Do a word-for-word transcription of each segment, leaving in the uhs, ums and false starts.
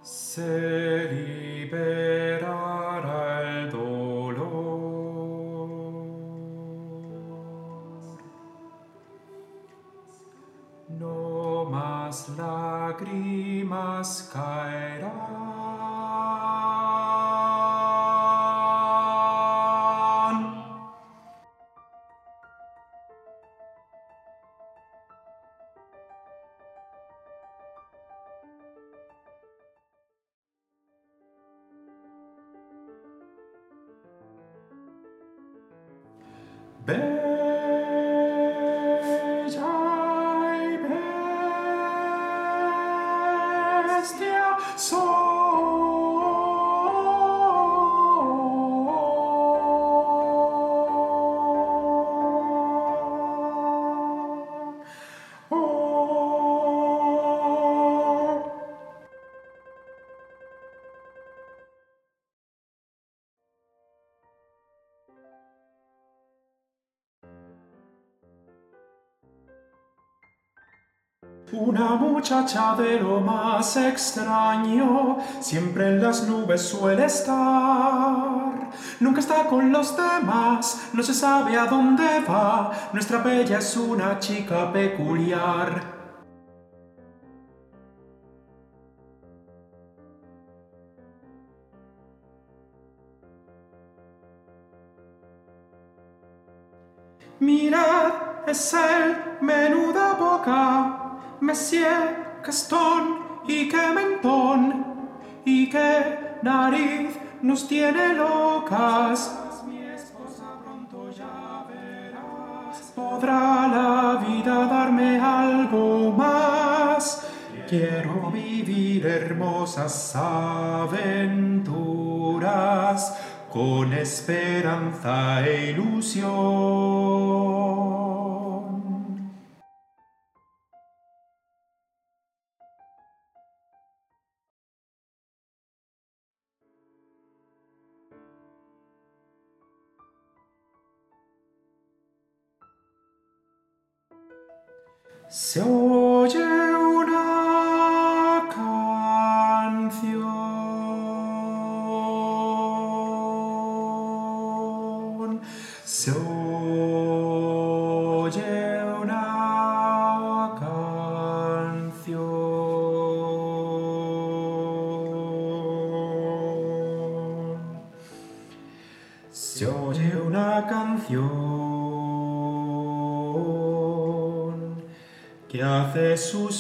se liberará el dolor. No más lágrimas caerán. Bella y bestia soy. Oh. Una muchacha de lo más extraño, siempre en las nubes suele estar. Nunca está con los demás, no se sabe a dónde va. Nuestra bella es una chica peculiar. Mirad, es él, menuda boca, Monsieur, Gastón, y qué mentón, y qué nariz nos tiene locas. Mi esposa pronto ya verás, podrá la vida darme algo más. Quiero vivir hermosas aventuras con esperanza e ilusión. Se oye una canción. Se oye una canción. Se oye una canción que hace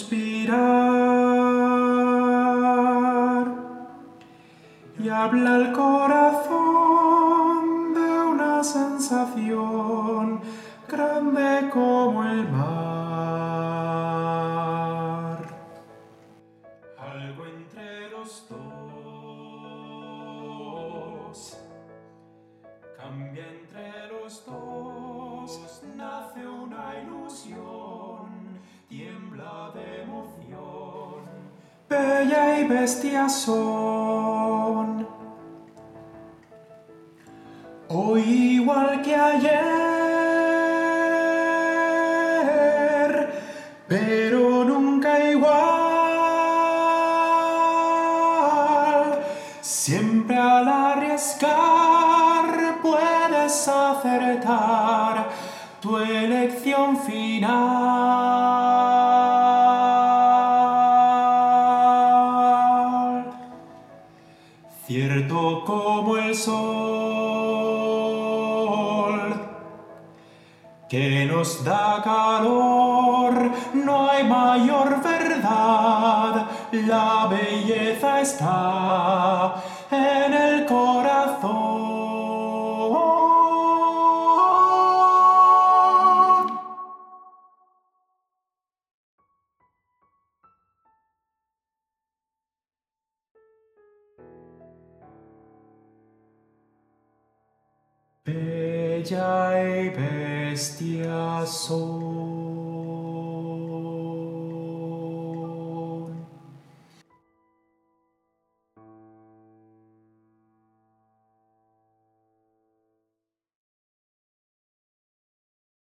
suspirar y habla el corazón de una sensación grande como el mar. Algo entre los dos cambia entre los dos, nace una ilusión, tiembla de emoción. Bella y bestia son, hoy igual que ayer, pero nunca igual. Siempre al arriesgar puedes acertar tu elección final. Cierto como el sol, que nos da calor, no hay mayor verdad. La belleza está en el corazón. Bella y bestia soy.